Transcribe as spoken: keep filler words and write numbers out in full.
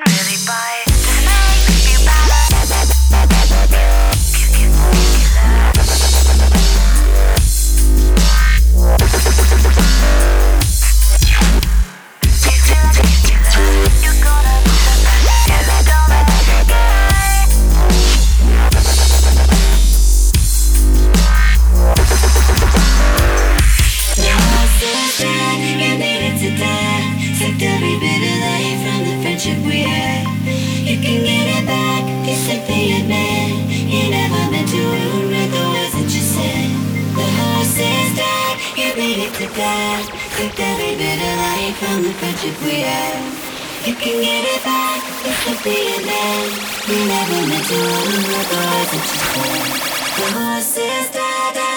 really bite. Doesn't make me feel better. You, you, you love. Do you feel like you love? You're gonna be the best. You don't let it go. You needed to die. Sucked every bit of life from the friendship we had. You can get it back. You simply admit you never meant to ruin with the words that you said. The horses died. You needed to die. Sucked every bit of life from the friendship we had. You can get it back. You simply admit you never meant to ruin with the words that you said. The horses died.